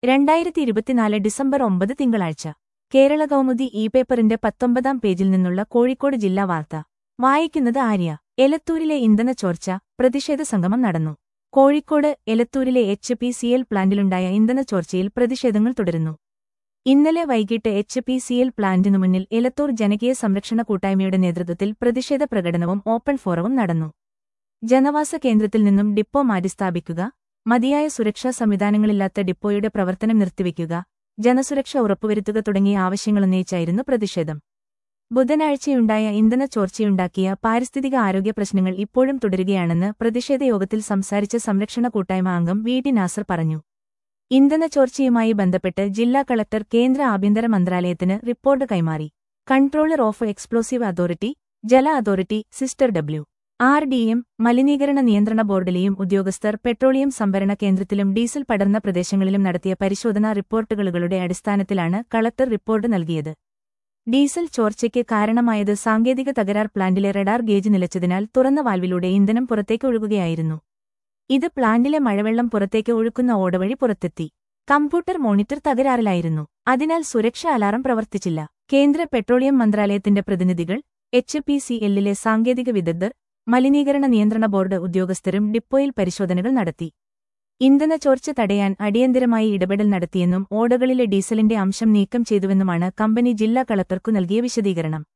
2024 December 9 തിങ്കളാഴ്ച കേരള കൗമുദി പേപ്പറിന്റെ 19-ാം പേജിൽ നിന്നുള്ള കോഴിക്കോട് ജില്ലാ വാർത്ത വായിക്കുന്നത് ആര്യ. എലത്തൂരിലെ ഇന്ധന ചോർച്ച, പ്രതിഷേധ സംഗമം നടന്നു. കോഴിക്കോട് എലത്തൂരിലെ HPCL പ്ലാന്റിലുണ്ടായ ഇന്ധന ചോർച്ചയിൽ പ്രതിഷേധങ്ങൾ തുടരുന്നു. ഇന്നലെ വൈകിട്ട് HPCL പ്ലാന്റിനു മുന്നിൽ എലത്തൂർ ജനകീയ സംരക്ഷണ കൂട്ടായ്മയുടെ നേതൃത്വത്തിൽ പ്രതിഷേധ പ്രകടനവും ഓപ്പൺ ഫോറവും നടന്നു. ജനവാസ കേന്ദ്രത്തിൽ നിന്നും ഡിപ്പോ മാറ്റിസ്ഥാപിക്കുക, മതിയായ സുരക്ഷാ സംവിധാനങ്ങളില്ലാത്ത ഡിപ്പോയുടെ പ്രവർത്തനം നിർത്തിവെക്കുക, ജനസുരക്ഷ ഉറപ്പുവരുത്തുക തുടങ്ങിയ ആവശ്യങ്ങളുന്നയിച്ചായിരുന്നു പ്രതിഷേധം. ബുധനാഴ്ചയുണ്ടായ ഇന്ധന ചോർച്ചയുണ്ടാക്കിയ പാരിസ്ഥിതിക ആരോഗ്യ പ്രശ്നങ്ങൾ ഇപ്പോഴും തുടരുകയാണെന്ന് പ്രതിഷേധയോഗത്തിൽ സംസാരിച്ച സംരക്ഷണ കൂട്ടായ്മ അംഗം VT നാസർ പറഞ്ഞു. ഇന്ധന ചോർച്ചയുമായി ബന്ധപ്പെട്ട് ജില്ലാ കളക്ടർ കേന്ദ്ര ആഭ്യന്തര മന്ത്രാലയത്തിന് റിപ്പോർട്ട് കൈമാറി. കൺട്രോളർ ഓഫ് എക്സ്പ്ലോസീവ് അതോറിറ്റി, ജല അതോറിറ്റി, സിസ്റ്റർ RDM, മലിനീകരണ നിയന്ത്രണ ബോർഡിലെയും ഉദ്യോഗസ്ഥർ പെട്രോളിയം സംഭരണ കേന്ദ്രത്തിലും ഡീസൽ പടർന്ന പ്രദേശങ്ങളിലും നടത്തിയ പരിശോധനാ റിപ്പോർട്ടുകളുടെ അടിസ്ഥാനത്തിലാണ് കളക്ടർ റിപ്പോർട്ട് നൽകിയത്. ഡീസൽ ചോർച്ചയ്ക്ക് കാരണമായത് സാങ്കേതിക തകരാർ, പ്ലാന്റിലെ റഡാർ ഗേജ് നിലച്ചതിനാൽ തുറന്ന വാൽവിലൂടെ ഇന്ധനം പുറത്തേക്ക് ഒഴുകുകയായിരുന്നു. ഇത് പ്ലാന്റിലെ മഴവെള്ളം പുറത്തേക്ക് ഒഴുക്കുന്ന ഓടവഴി പുറത്തെത്തി. Computer monitor തകരാറിലായിരുന്നു. അതിനാൽ സുരക്ഷാ അലാറം പ്രവർത്തിച്ചില്ല. കേന്ദ്ര പെട്രോളിയം മന്ത്രാലയത്തിന്റെ പ്രതിനിധികൾ, HPCLലെ സാങ്കേതിക വിദഗ്ധർ, മലിനീകരണ നിയന്ത്രണ ബോർഡ് ഉദ്യോഗസ്ഥരും ഡിപ്പോയിൽ പരിശോധനകൾ നടത്തി. ഇന്ധന ചോർച്ച തടയാൻ അടിയന്തരമായി ഇടപെടൽ നടത്തിയെന്നും ഓടകളിലെ ഡീസലിന്റെ അംശം നീക്കം ചെയ്തുവെന്നുമാണ് കമ്പനി ജില്ലാ കളക്ടർക്കു നൽകിയ വിശദീകരണം.